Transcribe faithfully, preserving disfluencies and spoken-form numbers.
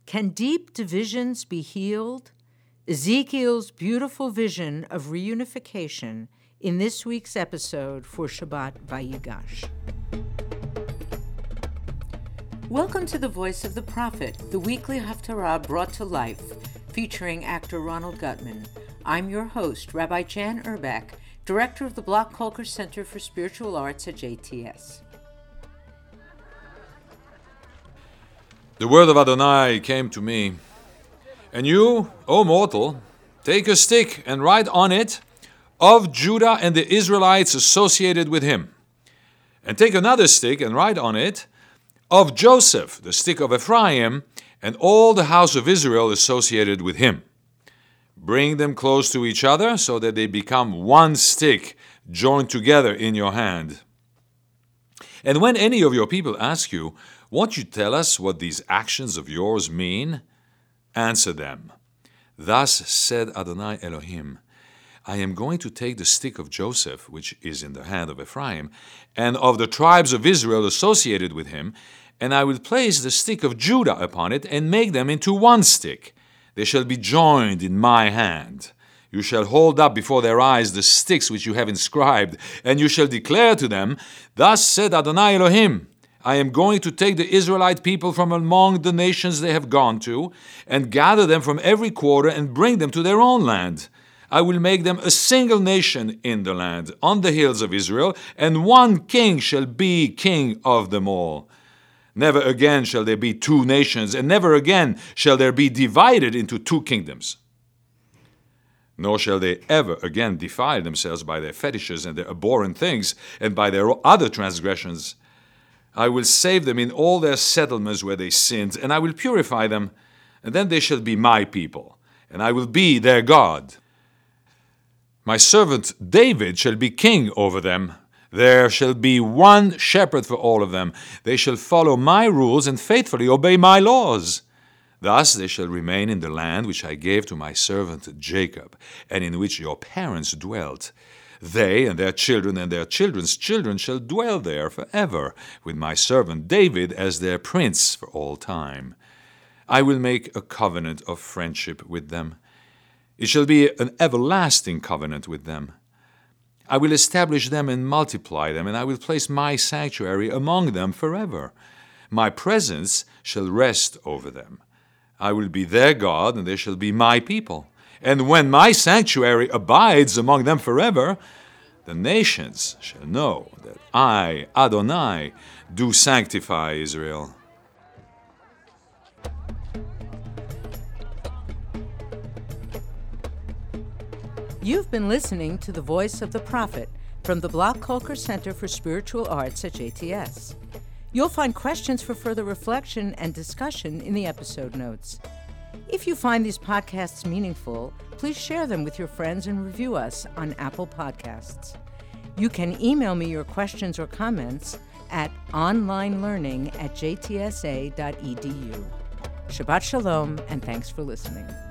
Can deep divisions be healed? Ezekiel's beautiful vision of reunification in this week's episode for Shabbat Vayigash. Welcome to The Voice of the Prophet, the weekly Haftarah brought to life, featuring actor Ronald Gutman. I'm your host, Rabbi Jan Urbach, director of the Block Kolker Center for Spiritual Arts at J T S. The word of Adonai came to me, and you, O mortal, take a stick and write on it, of Judah and the Israelites associated with him. And take another stick and write on it, of Joseph, the stick of Ephraim, and all the house of Israel associated with him. Bring them close to each other so that they become one stick joined together in your hand. And when any of your people ask you, won't you tell us what these actions of yours mean? Answer them. Thus said Adonai Elohim, I am going to take the stick of Joseph, which is in the hand of Ephraim, and of the tribes of Israel associated with him, and I will place the stick of Judah upon it and make them into one stick. They shall be joined in my hand. You shall hold up before their eyes the sticks which you have inscribed, and you shall declare to them, Thus said Adonai Elohim, I am going to take the Israelite people from among the nations they have gone to, and gather them from every quarter and bring them to their own land. I will make them a single nation in the land, on the hills of Israel, and one king shall be king of them all. Never again shall there be two nations, and never again shall there be divided into two kingdoms. Nor shall they ever again defile themselves by their fetishes and their abhorrent things, and by their other transgressions. I will save them in all their settlements where they sinned, and I will purify them, and then they shall be my people, and I will be their God. My servant David shall be king over them. There shall be one shepherd for all of them. They shall follow my rules and faithfully obey my laws. Thus they shall remain in the land which I gave to my servant Jacob, and in which your parents dwelt. They and their children and their children's children shall dwell there forever, with my servant David as their prince for all time. I will make a covenant of friendship with them. It shall be an everlasting covenant with them. I will establish them and multiply them, and I will place my sanctuary among them forever. My presence shall rest over them. I will be their God, and they shall be my people. And when my sanctuary abides among them forever, the nations shall know that I, Adonai, do sanctify Israel. You've been listening to The Voice of the Prophet from the Block Kolker Center for Spiritual Arts at J T S. You'll find questions for further reflection and discussion in the episode notes. If you find these podcasts meaningful, please share them with your friends and review us on Apple Podcasts. You can email me your questions or comments at onlinelearning at j t s a dot e d u. Shabbat Shalom, and thanks for listening.